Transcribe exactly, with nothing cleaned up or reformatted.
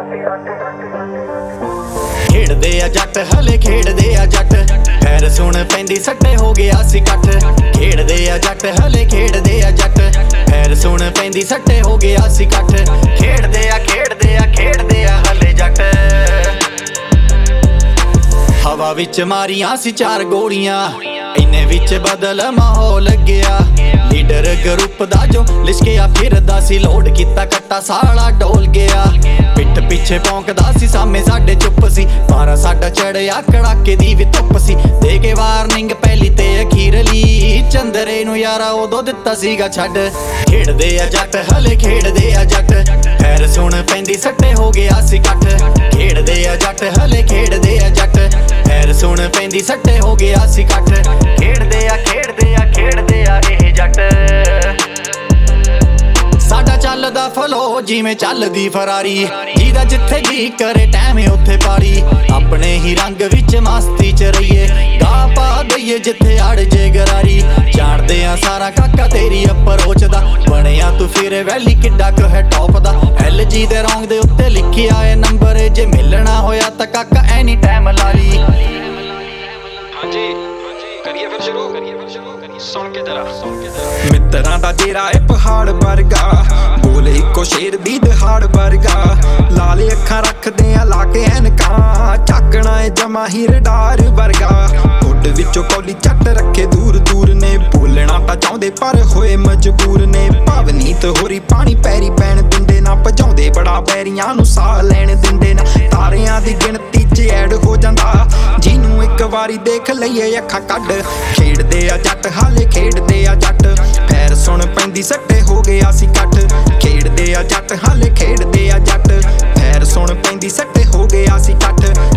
ਖੇਡਦੇ ਆ ਜੱਟ ਹਲੇ ਖੇਡਦੇ ਆ ਜੱਟ ਪੈਰ ਸੁਣ ਪੈਂਦੀ ਸੱਟੇ ਹੋ ਗਿਆ ਸੀ ਕੱਠ ਖੇਡਦੇ ਆ ਜੱਟ ਹਲੇ ਖੇਡਦੇ ਆ ਜੱਟ ਪੈਰ ਸੁਣ ਪੈਂਦੀ ਸੱਟੇ ਹੋ ਗਿਆ ਸੀ ਕੱਠ ਖੇਡਦੇ ਆ ਖੇਡਦੇ ਆ ਖੇਡਦੇ ਆ ਹਲੇ ਜੱਟ ਹਵਾ ਵਿੱਚ ਮਾਰੀਆਂ ਸੀ ਚਾਰ ਗੋਲੀਆਂ ਇੰਨੇ ਵਿੱਚ ਬਦਲ ਮਾਹੌਲ ਗਿਆ ਲੀਡਰ ਗਰੁੱਪ ਦਾ ਜੋ ਲਿਸ਼ਕਿਆ ਫਿਰਦਾ ਸੀ ਲੋਡ ਕੀਤਾ ਕੱਟਾ ਸਾਲਾ ਡੋਲ ਗਿਆ ਪਿੱਠ ਪਿੱਛੇ ਭੌਂਕਦਾ ਸੀ ਸਾਹਮਣੇ ਸਾਡੇ ਚੁੱਪ ਸੀ ਪਾਰਾ ਸਾਡਾ ਚੜਿਆ ਕੜਾਕੇ ਦੀ ਵੀ ਧੁੱਪ ਸੀ ਦੇ ਕੇ ਵਾਰਨਿੰਗ ਪਹਿਲੀ ਤੇ ਅਖੀਰਲੀ ਚੰਦਰੇ ਨੂੰ ਯਾਰਾ ਉਦੋਂ ਦਿੱਤਾ ਸੀਗਾ ਛੱਡ ਖੇਡਦੇ ਆ ਜੱਟ ਹਲੇ ਖੇਡਦੇ ਆ ਜੱਟ ਪੈਰ ਸੁਣ ਪੈਂਦੀ ਸੱਟੇ ਹੋ ਗਿਆ ਸੀ ਕੱਠ ਖੇਡਦੇ ਆ ਜੱਟ ਹਲੇ ਖੇਡਦੇ ਆ ਜੱਟ ਪੈਰ ਸੁਣ ਪੈਂਦੀ ਸੱਟੇ ਹੋ ਗਿਆ ਸੀ ਕੱਠ ਖੇਡਦੇ ਆ ਖੇਡਦੇ ਆ ਖੇਡਦੇ ਆ ਇਹ ਜੱਟ ਸਾਡਾ ਚੱਲਦਾ ਫਲੋ ਜਿਵੇਂ ਚੱਲਦੀ ਫਰਾਰੀ ਜਿਹਦਾ ਜਿੱਥੇ ਜੀ ਕਰੇ ਟਾਈਮ ਉੱਥੇ ਪਾਰੀ ਆਪਣੇ ਹੀ ਰੰਗ ਵਿੱਚ ਮਸਤੀ ਚ ਰਹੀਏ ਗਾ ਪਾ ਦਈਏ ਜਿੱਥੇ ਅੜ ਜੇ ਗਰਾਰੀ ਜਾਣਦੇ ਆ ਸਾਰਾ ਕਾਕਾ ਤੇਰੀ ਅਪਰੋਚ ਦਾ ਬਣਿਆ ਤੂੰ ਫਿਰ ਵੈਲੀ ਕਿੱਡਾ ਕੁ ਹੈ ਟੌਪ ਦਾ ਐਲ ਜੀ ਦੇ ਰੌਂਗ ਦੇ ਉੱਤੇ ਲਿਖਿਆ ਏ ਨੰਬਰ ਜੇ ਮਿਲਣਾ ਹੋਇਆ ਤਾਂ ਕਾਕਾ ਐਨੀ ਟਾਈਮ ਲਾ ਲਈ ਹਾਂਜੀ ਕਰੀਏ ਫਿਰ ਸ਼ੁਰੂ ਕਰੀਏ ਫਿਰ ਸ਼ੁਰੂ ਕਰੀਏ ਸੁਣ ਕੇ ਜਰਾ ਸੁਣ ਕੇ ਜਰਾ ਮਿੱਤਰਾਂ ਦਾ ਡੇਰਾ ਏ ਪਹਾੜ ਵਰਗਾ ਬੋਲੇ ਇੱਕੋ ਸ਼ੇਰ ਦੀ ਦਹਾੜ ਵਰਗਾ ਲਾਲੇ ਅੱਖਾਂ ਰੱਖਦੇ ਆ ਲਾ ਕੇ ਐਨਕਾਂ ਝਾਕਣਾ ਏ ਜਮਾ ਹੀ ਰਡਾਰ ਵਰਗਾ ਉੱਡ ਵਿੱਚੋਂ ਕੌਲੀ ਚੱਟ ਰੱਖੇ ਦੂਰ ਦੂਰ ਨੇ ਬੋਲਣਾ ਤਾਂ ਚਾਹੁੰਦੇ ਪਰ ਹੋਏ ਮਜਬੂਰ ਨੇ ਭਵਨੀਤ ਹੋਰੀ ਪਾਣੀ ਪੈਰੀ ਪੈਣ ਦਿੰਦੇ ਨਾ ਭਜਾਉਂਦੇ ਬੜਾ ਬੈਰੀਆਂ ਨੂੰ ਸਾਹ ਲੈਣ ਦਿੰਦੇ ਨਾ ਤਾਰਿਆਂ ਦੀ ਗਿਣਤੀ ਚ ਐਡ ਹੋ ਜਾਂਦਾ ਜਿਹਨੂੰ ਇੱਕ ਵਾਰੀ ਦੇਖ ਲਈਏ ਅੱਖਾਂ ਕੱਢ ਖੇਡਦੇ ਆ ਜੱਟ ਹਾਲੇ ਖੇਡਦੇ ਆ ਜੱਟ ਪੈਰ ਸੁਣ ਪੈਂਦੀ ਸੱਟੇ ਹੋ ਗਿਆ ਸੀ ਕੱਠ ਖੇਡਦੇ ਆ ਜੱਟ ਹਾਲੇ ਖੇਡਦੇ ਆ ਜੱਟ ਪੈਰ ਸੁਣ ਪੈਂਦੀ ਸੱਟੇ ਹੋ ਗਿਆ ਸੀ ਕੱਠ